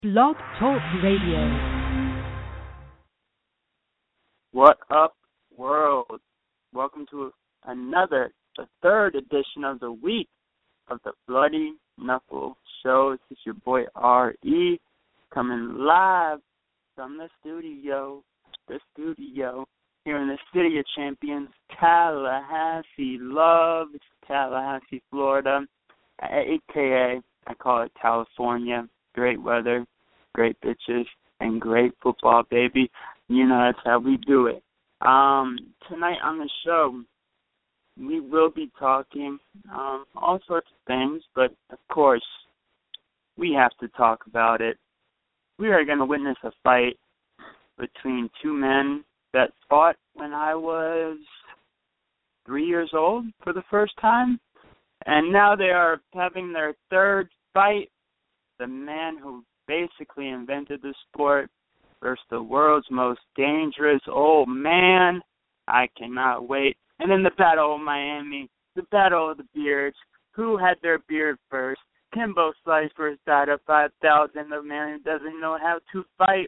Blog Talk Radio. What up, world? Welcome to the third edition of the week of the Bloody Knuckle Show. This is your boy R.E. coming live from the studio here in the City of Champions, Tallahassee, Tallahassee, Florida, a.k.a. I call it California. Great weather, great bitches, and great football, baby. You know that's how we do it. Tonight on the show, we will be talking all sorts of things, but of course, we have to talk about it. We are going to witness a fight between two men that fought when I was 3 years old for the first time, and now they are having their third fight. The man who basically invented the sport versus the world's most dangerous old man. I cannot wait. And then the Battle of Miami, the Battle of the Beards. Who had their beard first? Kimbo Slice versus Dada 5000, the man who doesn't know how to fight.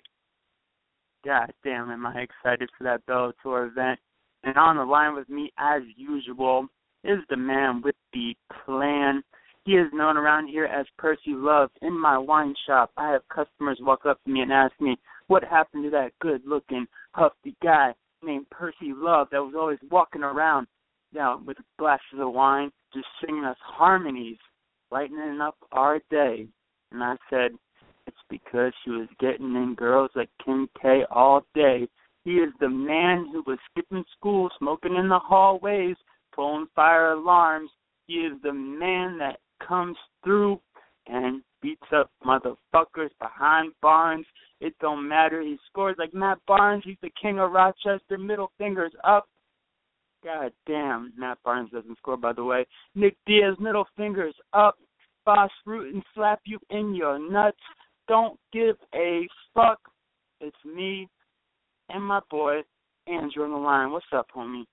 God damn, am I excited for that Bellator event. And on the line with me, as usual, is the man with the plan. He is known around here as Percy Love. In my wine shop, I have customers walk up to me and ask me, what happened to that good-looking, huffy guy named Percy Love that was always walking around with glasses of wine, just singing us harmonies, lightening up our day? And I said, it's because she was getting in girls like Kim K all day. He is the man who was skipping school, smoking in the hallways, pulling fire alarms. He is the man that comes through and beats up motherfuckers behind Barnes. It don't matter. He scores like Matt Barnes. He's the king of Rochester. Middle fingers up. God damn, Matt Barnes doesn't score, by the way. Nick Diaz, middle fingers up. Boss root and slap you in your nuts. Don't give a fuck. It's me and my boy Andrew on the line. What's up, homie?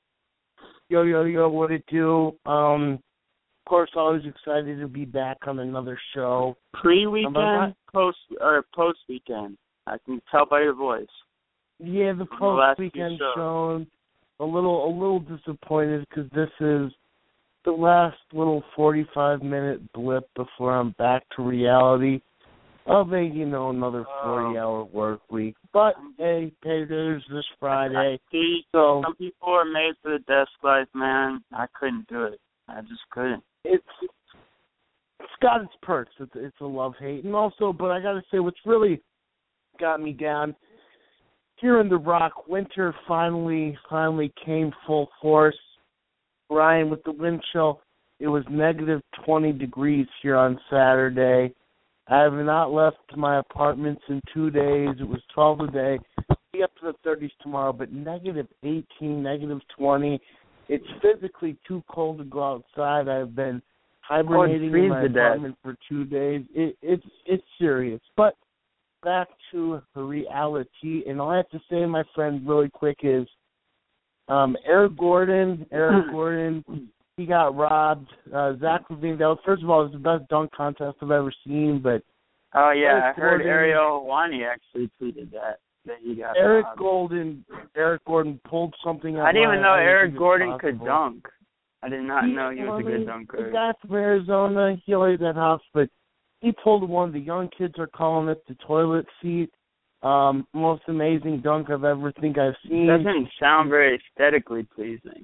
Yo, what it do? Of course, always excited to be back on another show. Pre-weekend, post-weekend. I can tell by your voice. Yeah, the post-weekend show. A little disappointed because this is the last little 45-minute blip before I'm back to reality of another 40-hour work week. But, hey, paydays this Friday. See, so some people are made for the desk life, man. I couldn't do it. I just couldn't. It's got its perks. It's a love-hate. And also, but I got to say, what's really got me down, here in the Rock, winter finally came full force. Ryan, with the wind chill, it was negative 20 degrees here on Saturday. I have not left my apartments in 2 days. It was 12 a day. Be up to the 30s tomorrow, but negative 18, negative 20. It's physically too cold to go outside. I've been hibernating in my apartment for 2 days. It's serious. But back to the reality, and all I have to say, my friend, really quick is Eric Gordon, he got robbed. Zach LaVine, first of all, it was the best dunk contest I've ever seen. But oh yeah, I heard Ariel Hawani actually tweeted that he got Eric robbed. Gordon pulled something out. I didn't even know Eric Gordon could dunk. I did not know he was a good dunker. The guy from Arizona, he always that house, but he pulled one. The young kids are calling it the toilet seat. Most amazing dunk I've ever I've seen. Doesn't sound very aesthetically pleasing.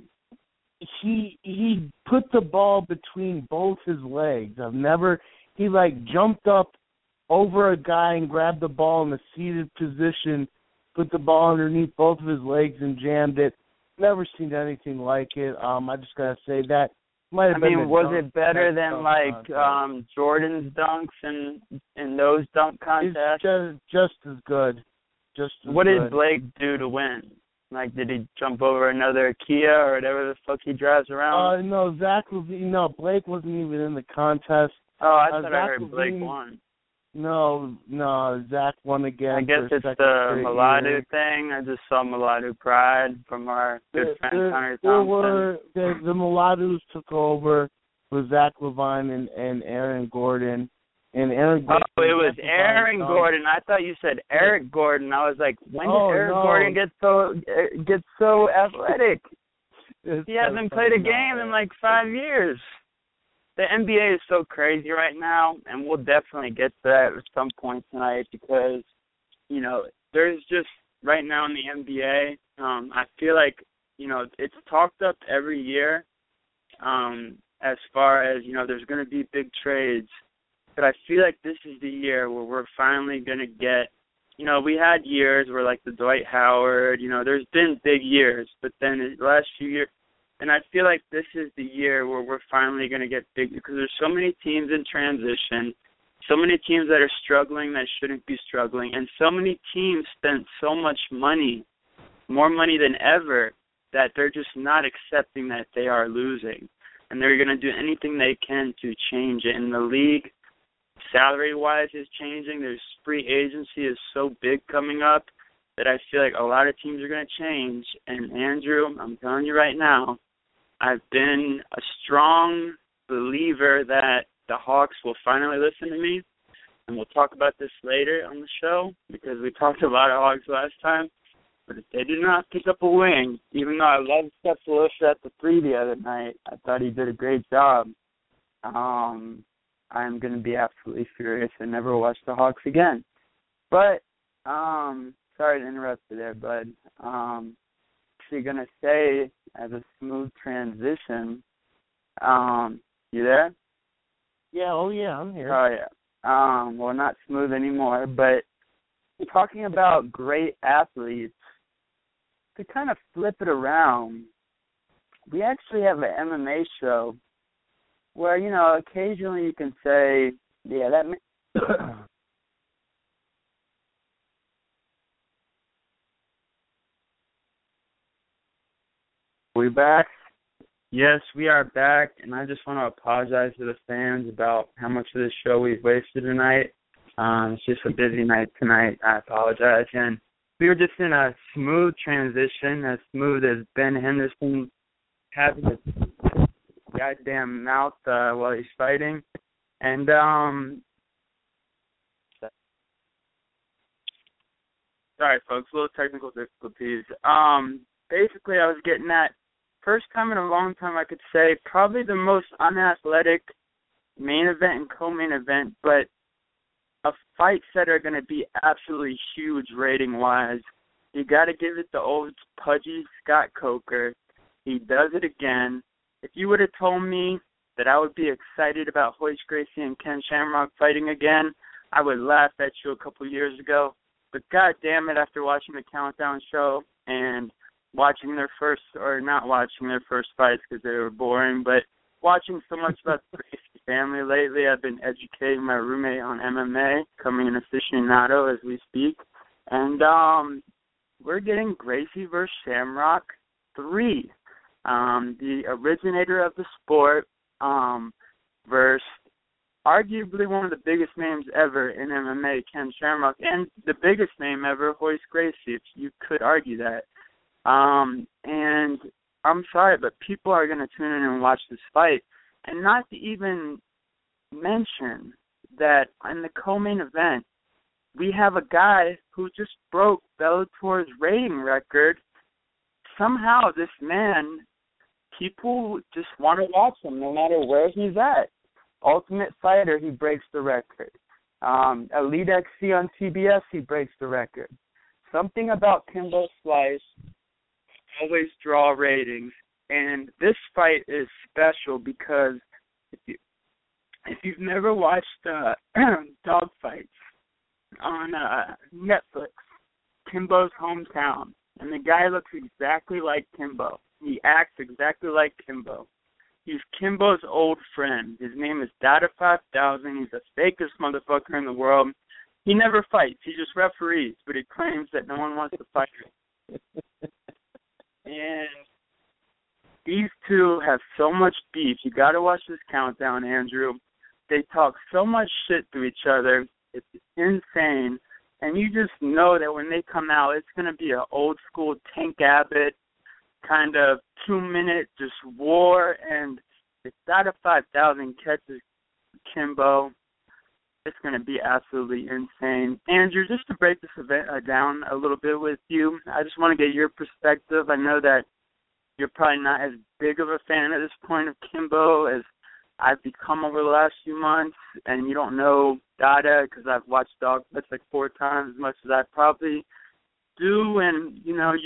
He put the ball between both his legs. He jumped up over a guy and grabbed the ball in a seated position, put the ball underneath both of his legs and jammed it. Never seen anything like it. I just gotta say that might have been. Was it better than Jordan's dunks in those dunk contests? It's just as good. What did Blake do to win? Did he jump over another Kia or whatever the fuck he drives around? No, Blake wasn't even in the contest. Oh, I thought I heard Blake won. No, Zach won again. I guess it's the Miladu thing. I just saw Miladu Pride from our good friend Connor Thompson. The Miladus took over with Zach LaVine and Aaron Gordon. And Aaron Oh, Gordon it was Aaron Gordon. I thought you said Eric Gordon. I was like, when did Eric Gordon get so athletic? He hasn't played a game in like 5 years. The NBA is so crazy right now, and we'll definitely get to that at some point tonight because, you know, there's just right now in the NBA, I feel like, you know, it's talked up every year as far as, you know, there's going to be big trades. But I feel like this is the year where we're finally going to get, you know, we had years where like the Dwight Howard, you know, there's been big years, but then the last few years, and I feel like this is the year where we're finally going to get big because there's so many teams in transition, so many teams that are struggling that shouldn't be struggling, and so many teams spent so much money, more money than ever, that they're just not accepting that they are losing. And they're going to do anything they can to change it. And the league, salary-wise, is changing. There's free agency is so big coming up that I feel like a lot of teams are going to change. And, Andrew, I'm telling you right now, I've been a strong believer that the Hawks will finally listen to me. And we'll talk about this later on the show because we talked a lot of Hawks last time. But if they do not pick up a wing, even though I loved Sefolosha at the 3 the other night, I thought he did a great job. I'm going to be absolutely furious and never watch the Hawks again. But, sorry to interrupt you there, bud. Actually going to say, as a smooth transition, you there? Yeah, I'm here. Oh, yeah. Well, not smooth anymore, but talking about great athletes, to kind of flip it around, we actually have an MMA show where, you know, occasionally you can say, yeah, that we back? Yes, we are back, and I just want to apologize to the fans about how much of this show we've wasted tonight. It's just a busy night tonight. I apologize. And we were just in a smooth transition, as smooth as Ben Henderson having his goddamn mouth while he's fighting. And, sorry, folks, a little technical difficulties. Basically, I was getting at, first time in a long time I could say, probably the most unathletic main event and co-main event, but a fights that are going to be absolutely huge rating-wise. You got to give it the old pudgy Scott Coker. He does it again. If you would have told me that I would be excited about Royce Gracie and Ken Shamrock fighting again, I would laugh at you a couple years ago. But God damn it, after watching the Countdown show and watching their first, or not watching their first fights because they were boring, but watching so much about the Gracie family lately, I've been educating my roommate on MMA, becoming an aficionado as we speak. And we're getting Gracie versus Shamrock 3. The originator of the sport versus arguably one of the biggest names ever in MMA, Ken Shamrock, and the biggest name ever, Royce Gracie, if you could argue that. And I'm sorry, but people are going to tune in and watch this fight. And not to even mention that in the co-main event, we have a guy who just broke Bellator's rating record. Somehow this man, people just want to watch him no matter where he's at. Ultimate Fighter, he breaks the record. Elite XC on TBS, he breaks the record. Something about Kimbo Slice always draw ratings. And this fight is special because if you've never watched dog fights on Netflix, Kimbo's Hometown, and the guy looks exactly like Kimbo. He acts exactly like Kimbo. He's Kimbo's old friend. His name is Dada 5000. He's the fakest motherfucker in the world. He never fights. He just referees, but he claims that no one wants to fight him. And these two have so much beef. You got to watch this Countdown, Andrew. They talk so much shit to each other. It's insane. And you just know that when they come out, it's going to be an old school Tank Abbott kind of 2-minute just war. And if Dada 5000 catches Kimbo, It's going to be absolutely insane. Andrew, just to break this event down a little bit with you, I just want to get your perspective. I know that you're probably not as big of a fan at this point of Kimbo as I've become over the last few months, and you don't know Dada because I've watched Dogfights like 4 times as much as I probably do, and, you know,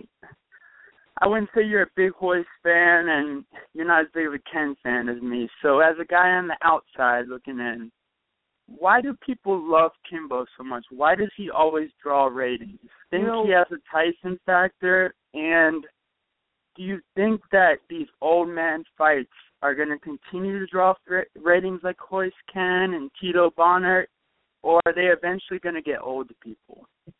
I wouldn't say you're a big Royce fan, and you're not as big of a Ken fan as me. So as a guy on the outside looking in, why do people love Kimbo so much? Why does he always draw ratings? Think he has a Tyson factor, and do you think that these old man fights are going to continue to draw ratings like Royce can and Tito Bonner, or are they eventually going to get old to people?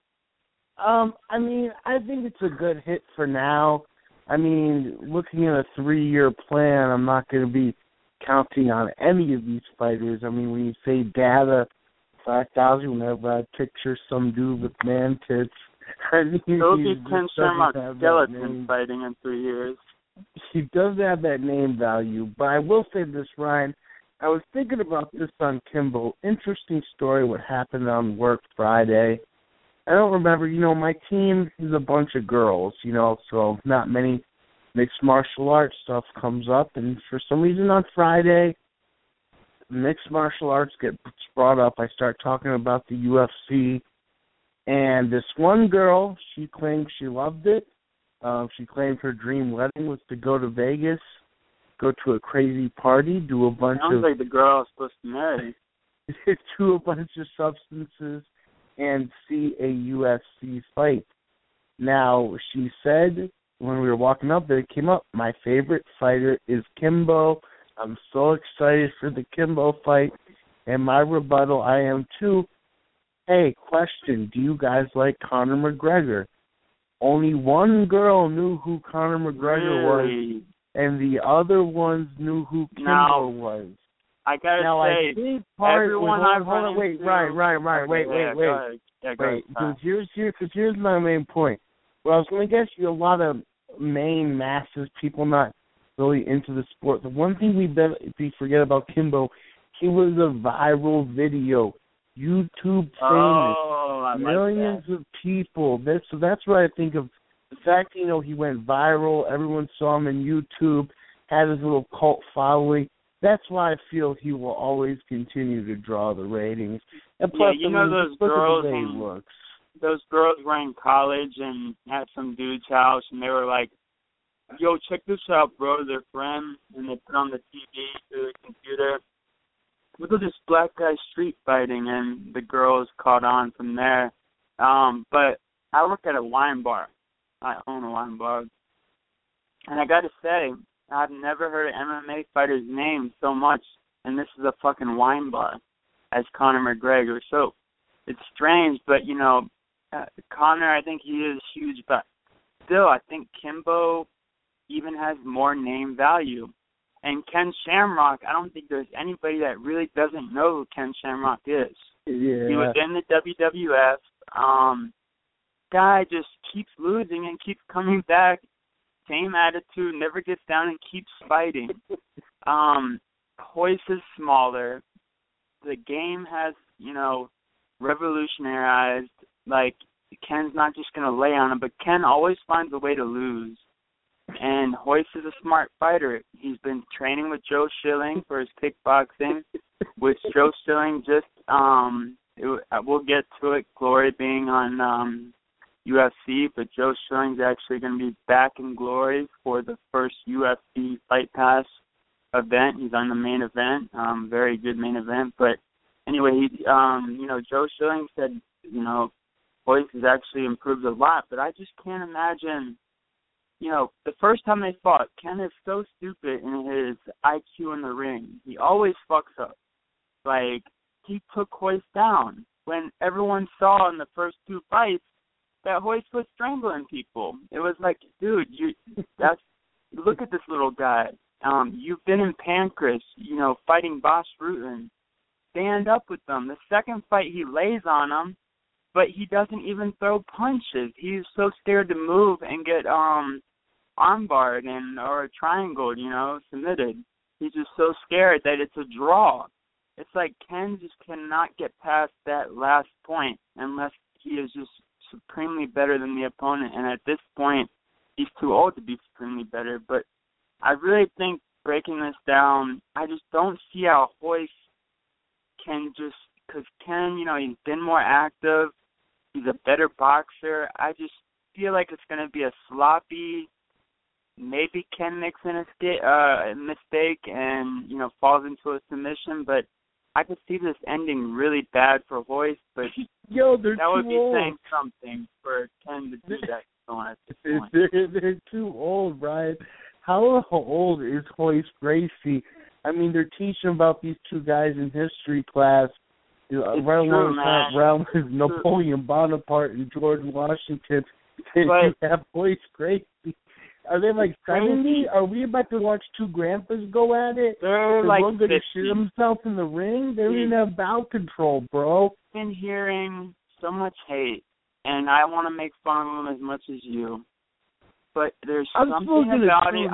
I mean, I think it's a good hit for now. I mean, looking at a 3-year plan, I'm not going to be counting on any of these fighters. I mean, when you say Dada 5,000, whenever I picture some dude with man tits, I mean, They'll be Ken Shamrock skeleton fighting in 3 years. He does have that name value, but I will say this, Ryan. I was thinking about this on Kimbo. Interesting story what happened on work Friday. I don't remember, my team is a bunch of girls, so not many mixed martial arts stuff comes up. And for some reason on Friday, mixed martial arts gets brought up. I start talking about the UFC. And this one girl, she claimed she loved it. She claimed her dream wedding was to go to Vegas, go to a crazy party, do a bunch Sounds like the girl I was supposed to marry. Do a bunch of substances, and see a UFC fight. Now, she said when we were walking up that it came up, my favorite fighter is Kimbo. I'm so excited for the Kimbo fight. And my rebuttal, I am too. Hey, question, do you guys like Conor McGregor? Only one girl knew who Conor McGregor was, and the other ones knew who Kimbo was. I gotta say, I think everyone wait, Ryan, wait. Because here's my main point. Well, I was going to guess you a lot of main masses, people not really into the sport. The one thing we forget about Kimbo, he was a viral video, YouTube famous, millions of people. So that's what I think of. The fact, he went viral, everyone saw him on YouTube, had his little cult following. That's why I feel he will always continue to draw the ratings. And plus, those girls were in college and at some dude's house, and they were like, yo, check this out, bro, their friend, and they put on the TV through the computer. Look at this black guy street fighting, and the girls caught on from there. But I work at a wine bar. I own a wine bar. And I got to say, I've never heard an MMA fighter's name so much, and this is a fucking wine bar, as Conor McGregor. So it's strange, but, Conor, I think he is huge, but still, I think Kimbo even has more name value. And Ken Shamrock, I don't think there's anybody that really doesn't know who Ken Shamrock is. Yeah. He was in the WWF. Guy just keeps losing and keeps coming back. Same attitude, never gets down and keeps fighting. Royce is smaller. The game has, revolutionized. Like, Ken's not just going to lay on him, but Ken always finds a way to lose. And Royce is a smart fighter. He's been training with Joe Schilling for his kickboxing, which Joe Schilling just, we'll get to it, Glory being on UFC, but Joe Schilling's actually going to be back in Glory for the first UFC Fight Pass event. He's on the main event, very good main event. But anyway, Joe Schilling said, Royce has actually improved a lot, but I just can't imagine, the first time they fought, Ken is so stupid in his IQ in the ring. He always fucks up. Like, he took Royce down when everyone saw in the first 2 fights that Royce was strangling people. It was like, dude, look at this little guy. You've been in Pancras, fighting Boss Rutan. Stand up with them. The second fight, he lays on him, but he doesn't even throw punches. He's so scared to move and get armbarred or triangled, submitted. He's just so scared that it's a draw. it's like Ken just cannot get past that last point unless he is just supremely better than the opponent. And at this point, he's too old to be supremely better. But I really think, breaking this down, I just don't see how Royce can just, because Ken, he's been more active. He's a better boxer. I just feel like it's going to be a sloppy, maybe Ken makes a mistake and, falls into a submission. But I could see this ending really bad for Royce. But Yo, they're that would too be old. saying something for Ken to do that. At this point. They're too old, Brian. How old is Royce Gracie? I mean, they're teaching about these two guys in history class. Right around with Napoleon Bonaparte and George Washington. And you have Royce Gracie. Are they like 70? Are we about to watch two grandpas go at it? They're like one going 50. to shoot himself in the ring? They don't even have bowel control, bro. I've been hearing so much hate, and I want to make fun of them as much as you. But there's something about it.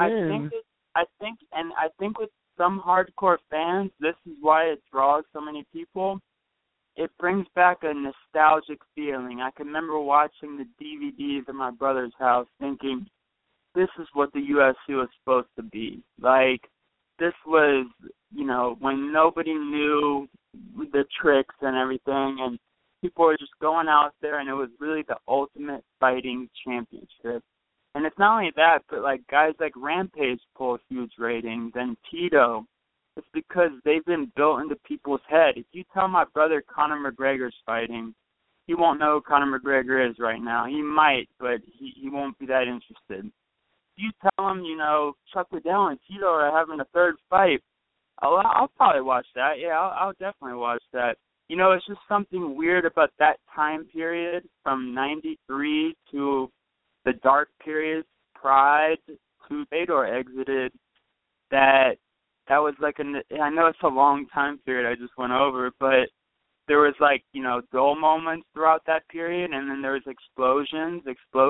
I think with some hardcore fans, this is why it draws so many people. It brings back a nostalgic feeling. I can remember watching the DVDs at my brother's house thinking, this is what the UFC was supposed to be. Like, this was, when nobody knew the tricks and everything, and people were just going out there, and it was really the ultimate fighting championship. And it's not only that, but, like, guys like Rampage pull huge ratings, and Tito. It's because they've been built into people's head. If you tell my brother Conor McGregor's fighting, he won't know who Conor McGregor is right now. He might, but he won't be that interested. If you tell him, Chuck Liddell and Tito are having a third fight, I'll probably watch that. Yeah, I'll definitely watch that. It's just something weird about that time period from 93 to the dark period, Pride to Fedor exited, that was like I know it's a long time period I just went over, but there was like, dull moments throughout that period, and then there was explosions,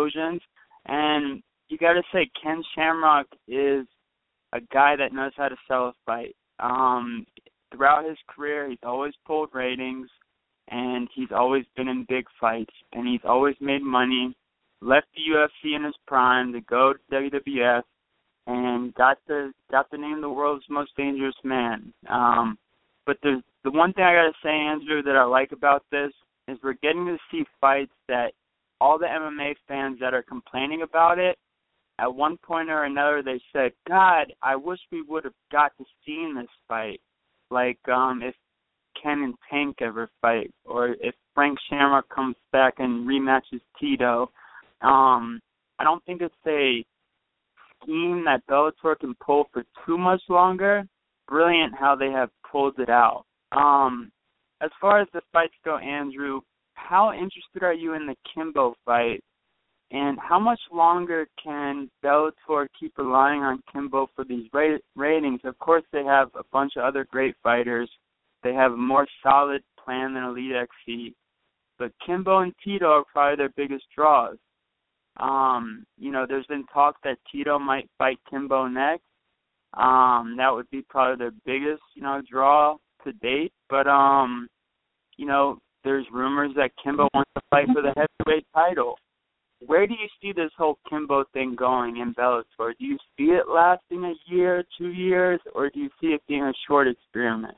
and you got to say Ken Shamrock is a guy that knows how to sell a fight. Throughout his career, he's always pulled ratings, and he's always been in big fights, and he's always made money, left the UFC in his prime to go to WWF, and got the name the world's most dangerous man. But the one thing I got to say, Andrew, that I like about this is we're getting to see fights that all the MMA fans that are complaining about it, at one point or another they said, God, I wish we would have got to see this fight. Like if Ken and Tank ever fight, or if Frank Shamrock comes back and rematches Tito. I don't think it's a scheme that Bellator can pull for too much longer. Brilliant how they have pulled it out. As far as the fights go, Andrew, how interested are you in the Kimbo fight? And how much longer can Bellator keep relying on Kimbo for these ratings? Of course, they have a bunch of other great fighters. They have a more solid plan than Elite XC. But Kimbo and Tito are probably their biggest draws. There's been talk that Tito might fight Kimbo next. That would be probably their biggest, draw to date. But, there's rumors that Kimbo wants to fight for the heavyweight title. Where do you see this whole Kimbo thing going in Bellator? Do you see it lasting a year, 2 years, or do you see it being a short experiment?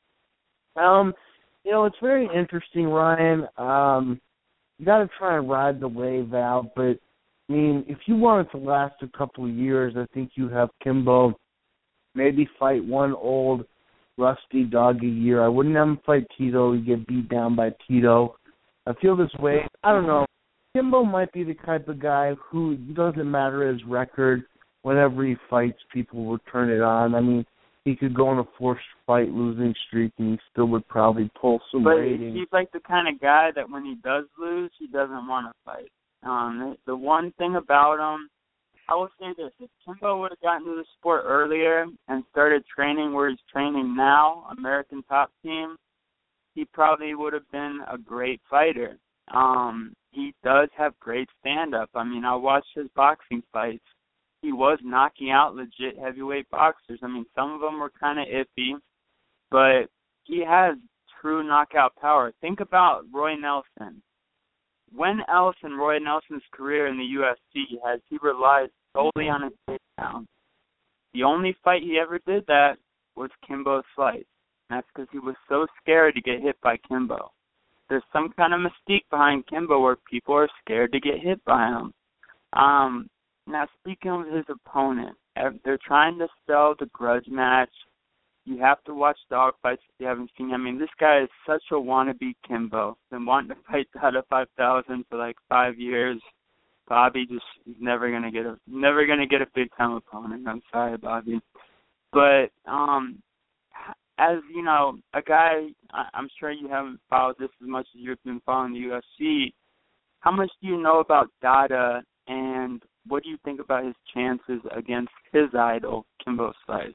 It's very interesting, Ryan. You got to try and ride the wave out, but I mean, if you want it to last a couple of years, I think you have Kimbo maybe fight one old rusty dog a year. I wouldn't have him fight Tito. He'd get beat down by Tito. I feel this way. I don't know. Kimbo might be the type of guy who doesn't matter his record. Whenever he fights, people will turn it on. I mean, he could go on a forced fight losing streak and he still would probably pull some ratings. But he's like the kind of guy that when he does lose, he doesn't want to fight. The one thing about him, I will say this, if Kimbo would have gotten into the sport earlier and started training where he's training now, American Top Team, he probably would have been a great fighter. He does have great stand-up. I mean, I watched his boxing fights. He was knocking out legit heavyweight boxers. I mean, some of them were kind of iffy, but he has true knockout power. Think about Roy Nelson. When else in Roy Nelson's career in the UFC has he relied solely on his takedown? The only fight he ever did that was Kimbo Slice. That's because he was so scared to get hit by Kimbo. There's some kind of mystique behind Kimbo where people are scared to get hit by him. Now, speaking of his opponent, they're trying to sell the grudge match. You have to watch dog fights if you haven't seen him. I mean, this guy is such a wannabe Kimbo. Been wanting to fight Dada 5000 for like 5 years. Bobby just is never gonna get a big time opponent. I'm sorry, Bobby. But as you know, a guy, I'm sure you haven't followed this as much as you've been following the UFC. How much do you know about Dada, and what do you think about his chances against his idol, Kimbo Slice?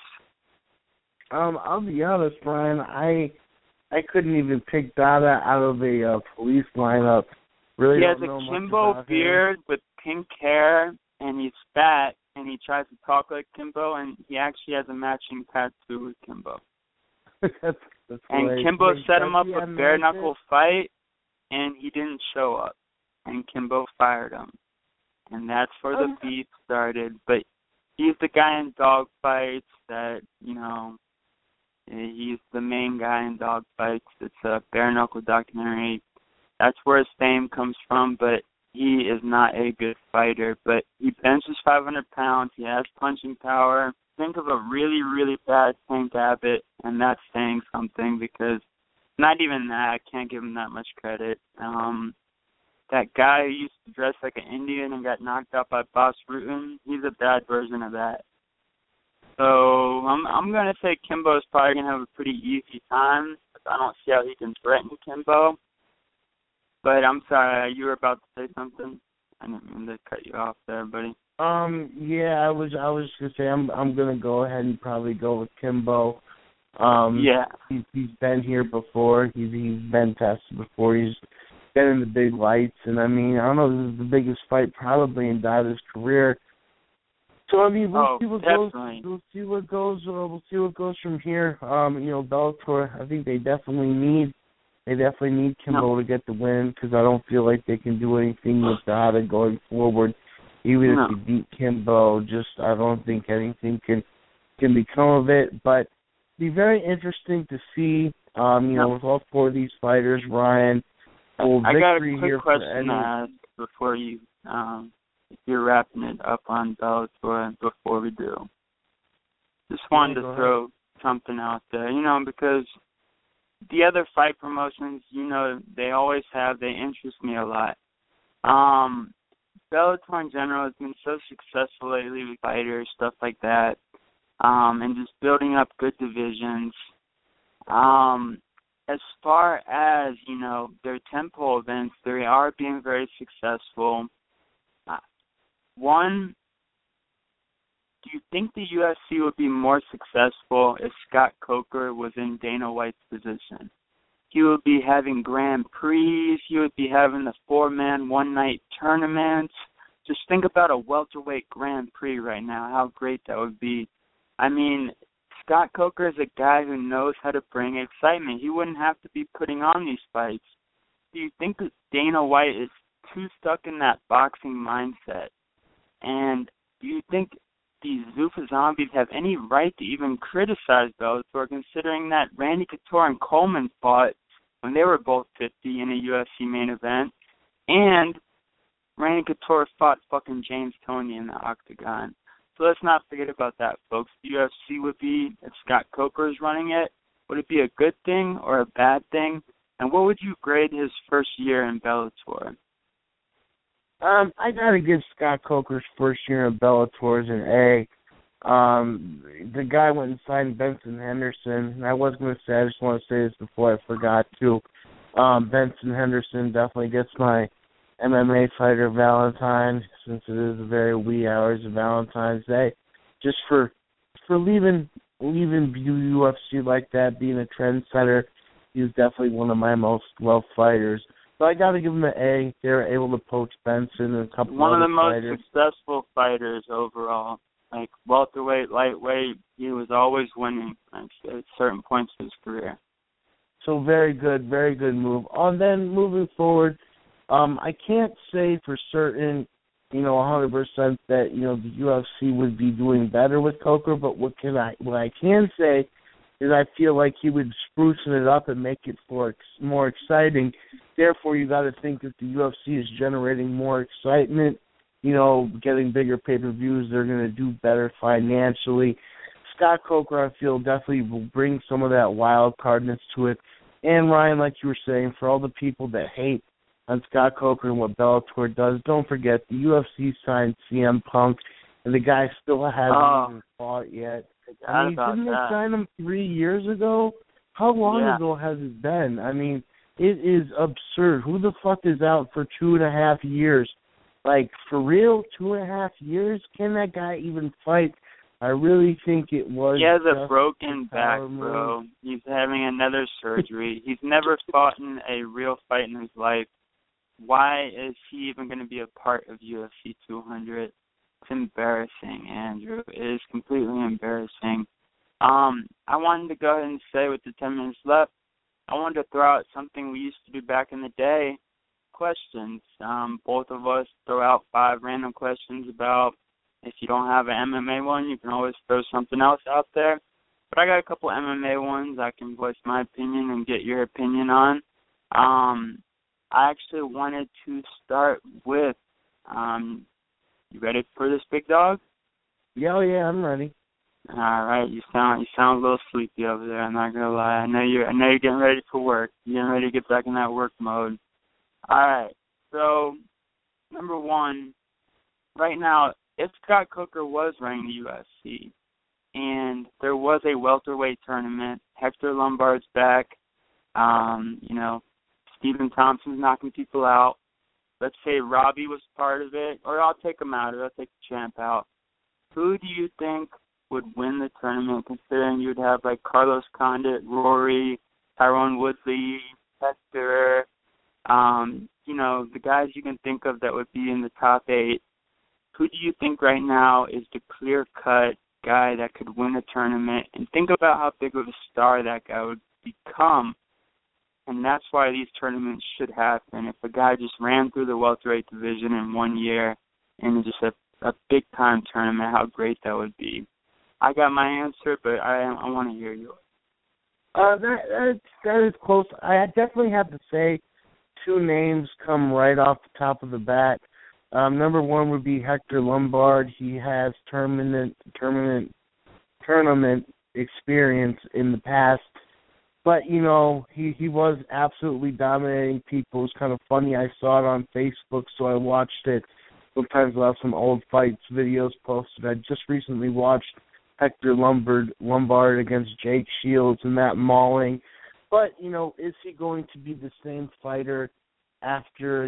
I'll be honest, Brian. I couldn't even pick Dada out of a police lineup. Really, he has a Kimbo beard with pink hair, and he's fat, and he tries to talk like Kimbo, and he actually has a matching tattoo with Kimbo. that's and Kimbo set him up a bare-knuckle fight, and he didn't show up, and Kimbo fired him. And that's where the beef started. But he's the guy in dog fights that, you know, he's the main guy in dog fights. It's a bare-knuckle documentary. That's where his fame comes from, but he is not a good fighter. But he benches 500 pounds. He has punching power. Think of a really, really bad Tank Abbott, and that's saying something because not even that. I can't give him that much credit. That guy who used to dress like an Indian and got knocked out by Bas Rutten, he's a bad version of that. So I'm going to say Kimbo's probably going to have a pretty easy time. I don't see how he can threaten Kimbo. But I'm sorry, you were about to say something. I didn't mean to cut you off there, buddy. Yeah, I was going to say I'm going to go ahead and probably go with Kimbo. Yeah. He's been here before. He's been tested before. He's been in the big lights, and I mean, I don't know, this is the biggest fight probably in Dada's career. So I mean, we'll see what definitely. goes. We'll see what goes from here. You know, Bellator. I think they definitely need Kimbo to get the win because I don't feel like they can do anything with Dada going forward. Even if they beat Kimbo, I don't think anything can become of it. But it'd be very interesting to see. You know, with all four of these fighters, Ryan. I got a quick question to ask before you, if you're wrapping it up on Bellator before we do. Just wanted to throw something out there, you know, because the other fight promotions, you know, they interest me a lot. Bellator in general has been so successful lately with fighters, stuff like that, and just building up good divisions. As far as, you know, their tempo events, they are being very successful. One, do you think the UFC would be more successful if Scott Coker was in Dana White's position? He would be having Grand Prix. He would be having the 4-man, one-night tournaments. Just think about a welterweight Grand Prix right now, how great that would be. I mean, Scott Coker is a guy who knows how to bring excitement. He wouldn't have to be putting on these fights. Do you think that Dana White is too stuck in that boxing mindset? And do you think these Zuffa Zombies have any right to even criticize Bellator, considering that Randy Couture and Coleman fought when they were both 50 in a UFC main event, and Randy Couture fought fucking James Toney in the octagon? So let's not forget about that, folks. The UFC would be, if Scott Coker is running it, would it be a good thing or a bad thing? And what would you grade his first year in Bellator? I gotta give Scott Coker's first year in Bellator as an A. The guy went and signed Benson Henderson, and I was going to say, I just want to say this before I forgot to. Benson Henderson definitely gets my MMA fighter Valentine, since it is the very wee hours of Valentine's Day, just for leaving UFC like that, being a trendsetter. He was definitely one of my most loved fighters. So I got to give him an A. They were able to poach Benson and a couple one other of the most fighters. Successful fighters overall. Like welterweight, lightweight, he was always winning at certain points of his career. So very good move. Then moving forward, I can't say for certain, 100% that, the UFC would be doing better with Coker, but what I can say is I feel like he would sprucing it up and make it more exciting. Therefore, you got to think that the UFC is generating more excitement, getting bigger pay-per-views. They're going to do better financially. Scott Coker, I feel, definitely will bring some of that wild cardness to it. And Ryan, like you were saying, for all the people that hate on Scott Coker and what Bellator does, don't forget the UFC signed CM Punk, and the guy still hasn't even fought yet. Didn't they sign him 3 years ago? How long ago has it been? It is absurd. Who the fuck is out for 2.5 years? Like, for real, 2.5 years? Can that guy even fight? I really think it was. He has a broken back, bro. He's having another surgery. He's never fought in a real fight in his life. Why is he even going to be a part of UFC 200? It's embarrassing, Andrew. It is completely embarrassing. I wanted to go ahead and say with the 10 minutes left, I wanted to throw out something we used to do back in the day, questions. Both of us throw out 5 random questions about, if you don't have an MMA one, you can always throw something else out there. But I got a couple MMA ones I can voice my opinion and get your opinion on. I actually wanted to start with, you ready for this, big dog? Yeah, I'm ready. All right, you sound a little sleepy over there. I'm not gonna lie. I know you're getting ready for work. You're getting ready to get back in that work mode. All right. So, number one, right now, if Scott Coker was running the UFC, and there was a welterweight tournament, Hector Lombard's back. Stephen Thompson's knocking people out. Let's say Robbie was part of it, or I'll take him out, or I'll take the champ out. Who do you think would win the tournament, considering you'd have like Carlos Condit, Rory, Tyrone Woodley, Hector, the guys you can think of that would be in the top 8? Who do you think right now is the clear-cut guy that could win a tournament? And think about how big of a star that guy would become. And that's why these tournaments should happen. If a guy just ran through the welterweight division in 1 year and just a big-time tournament, how great that would be. I got my answer, but I want to hear yours. That is close. I definitely have to say 2 names come right off the top of the bat. Number 1 would be Hector Lombard. He has tournament experience in the past. But, he was absolutely dominating people. It was kind of funny. I saw it on Facebook, so I watched it. Sometimes I'll have some old fights videos posted. I just recently watched Hector Lombard against Jake Shields and that mauling. But, is he going to be the same fighter after,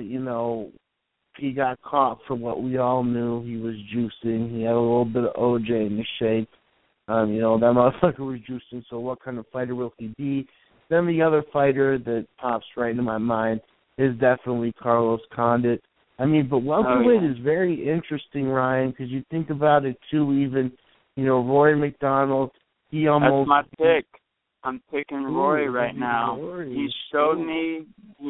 he got caught for what we all knew? He was juicing. He had a little bit of OJ in his shape. That motherfucker was juicing, so what kind of fighter will he be? Then the other fighter that pops right into my mind is definitely Carlos Condit. But welterweight is very interesting, Ryan, because you think about it, too, even, Rory McDonald, he almost... That's my pick. I'm picking Rory right now. Rory. He showed me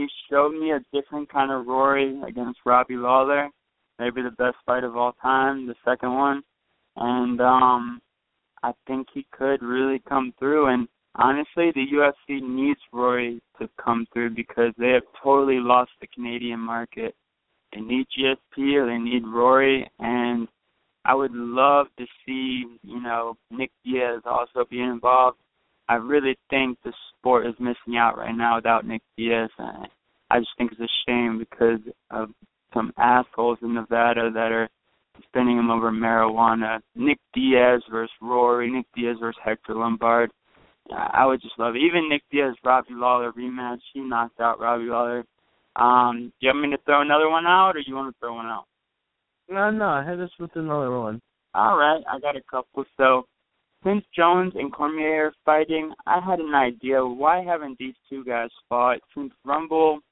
a different kind of Rory against Robbie Lawler, maybe the best fight of all time, the second one. And I think he could really come through. And honestly, the UFC needs Rory to come through because they have totally lost the Canadian market. They need GSP or they need Rory. And I would love to see, Nick Diaz also being involved. I really think the sport is missing out right now without Nick Diaz. I just think it's a shame because of some assholes in Nevada that are spending him over marijuana. Nick Diaz versus Rory, Nick Diaz versus Hector Lombard. I would just love it. Even Nick Diaz, Robbie Lawler rematch, he knocked out Robbie Lawler. Do you want me to throw another one out, or you want to throw one out? No, hit us with another one. All right, I got a couple. So, since Jones and Cormier are fighting, I had an idea. Why haven't these 2 guys fought? Since Rumble,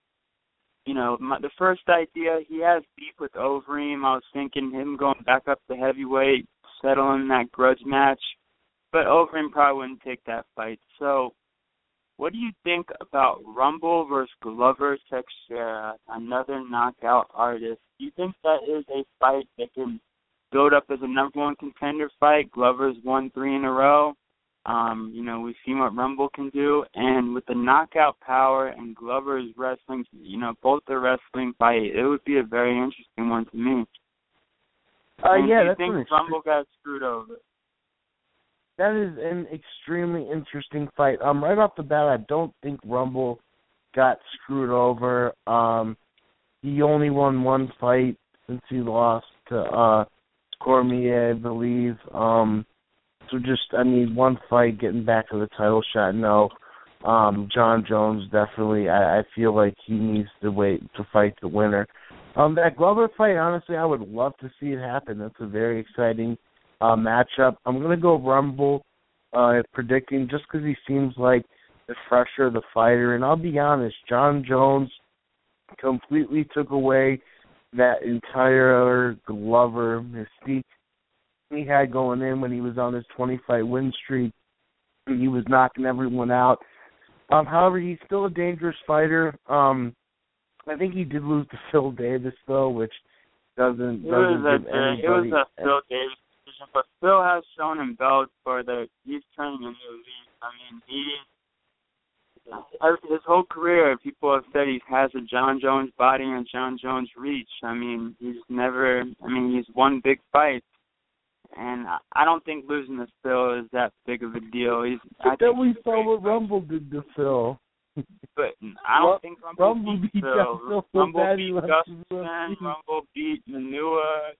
the first idea, he has beef with Overeem. I was thinking him going back up to heavyweight, settling that grudge match. But Overeem probably wouldn't take that fight. So what do you think about Rumble versus Glover Teixeira, another knockout artist? Do you think that is a fight that can build up as a number one contender fight? Glover's won 3 in a row. We've seen what Rumble can do, and with the knockout power and Glover's wrestling, both the wrestling fight, it would be a very interesting one to me. Yeah, I think Rumble got screwed over. That is an extremely interesting fight. Right off the bat, I don't think Rumble got screwed over. He only won one fight since he lost to Cormier, I believe. One fight, getting back to the title shot, no. John Jones, definitely, I feel like he needs to wait to fight the winner. That Glover fight, honestly, I would love to see it happen. That's a very exciting matchup. I'm going to go Rumble, predicting, just because he seems like the fresher the fighter. And I'll be honest, John Jones completely took away that entire Glover mystique he had going in when he was on his 20-fight win streak. He was knocking everyone out. However, he's still a dangerous fighter. I think he did lose to Phil Davis, though, which doesn't give anybody... It was a Phil Davis decision, but Phil has shown in Bellator he's turning a new leaf. His whole career, people have said he has a John Jones body and John Jones reach. He's won big fights. And I don't think losing to Phil is that big of a deal. Then we saw what Rumble did to Phil. But I don't think Rumble beat Phil. Rumble beat Gustafsson. Rumble beat Manua.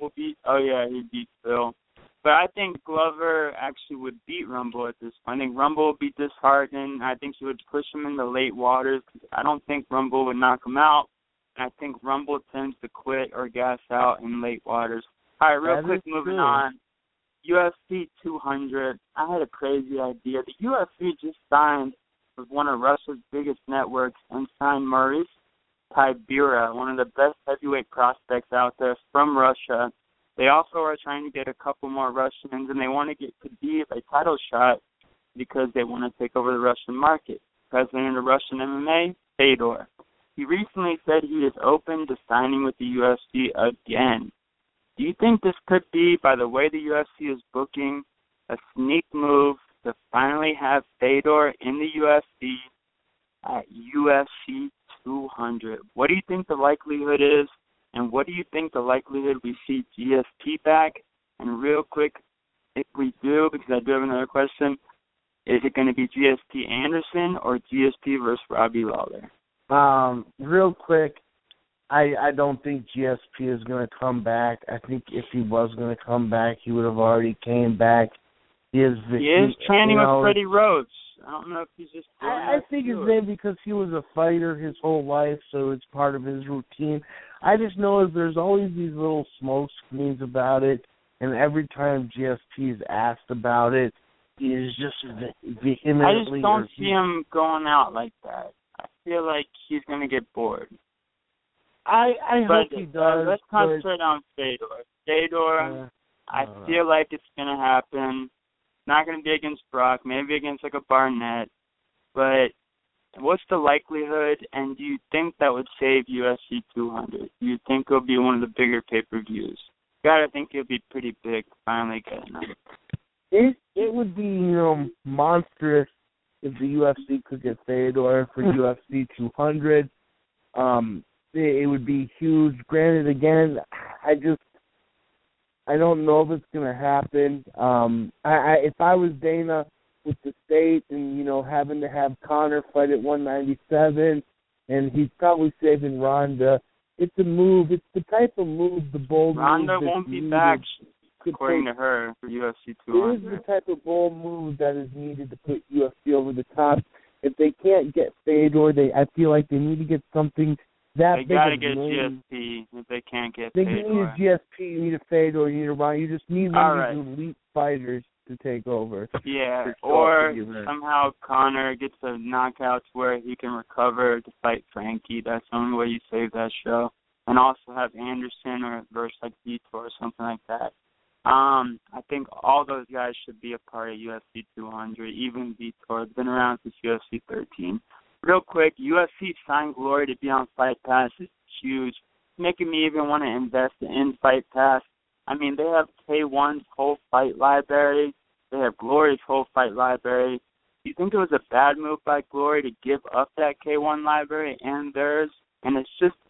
He beat Phil. But I think Glover actually would beat Rumble at this point. I think Rumble would be disheartened. I think he would push him in the late waters. I don't think Rumble would knock him out. And I think Rumble tends to quit or gas out in late waters. All right, real quick, moving on. UFC 200. I had a crazy idea. The UFC just signed with one of Russia's biggest networks and signed Maurice Tybura, one of the best heavyweight prospects out there from Russia. They also are trying to get a couple more Russians, and they want to get Khabib a title shot because they want to take over the Russian market. President of Russian MMA, Fedor. He recently said he is open to signing with the UFC again. Do you think this could be, by the way the UFC is booking, a sneak move to finally have Fedor in the UFC at UFC 200? What do you think the likelihood is, and what do you think the likelihood we see GSP back? And real quick, if we do, because I do have another question, is it going to be GSP Anderson or GSP versus Robbie Lawler? Real quick, I don't think GSP is going to come back. I think if he was going to come back, he would have already came back. He is training with Freddie Roach. I don't know if he's just doing I think it's maybe because he was a fighter his whole life, so it's part of his routine. I just know there's always these little smoke screens about it, and every time GSP is asked about it, he is just vehemently... I just don't see him going out like that. I feel like he's going to get bored. I hope he does. Let's concentrate on Fedor. Fedor, I feel like it's going to happen. Not going to be against Brock, maybe against like a Barnett. But what's the likelihood, and do you think that would save UFC 200? Do you think it'll be one of the bigger pay-per-views? Gotta think it'll be pretty big to finally get it. It would be, monstrous if the UFC could get Fedor for UFC 200. It would be huge. Granted, again, I don't know if it's going to happen. If I was Dana with the state and, having to have Conor fight at 197, and he's probably saving Ronda, it's a move. It's the type of move, the bold Ronda move won't be back, according to her, for UFC 200. It is the type of bold move that is needed to put UFC over the top. If they can't get Fedor, I feel like they need to get something that they big. They got to get GSP if they can't get Fedor. You need a GSP, you need a Fedor, you need a Ronda. You just need one of these elite fighters to take over. Yeah, or somehow Conor gets a knockout to where he can recover to fight Frankie. That's the only way you save that show. And also have Anderson or versus like Vitor or something like that. I think all those guys should be a part of UFC 200, even Vitor. It's been around since UFC 13. Real quick, UFC signed Glory to be on Fight Pass. It's huge, making me even want to invest in Fight Pass. I mean, they have K1's whole fight library. They have Glory's whole fight library. Do you think it was a bad move by Glory to give up that K1 library and theirs? And it's just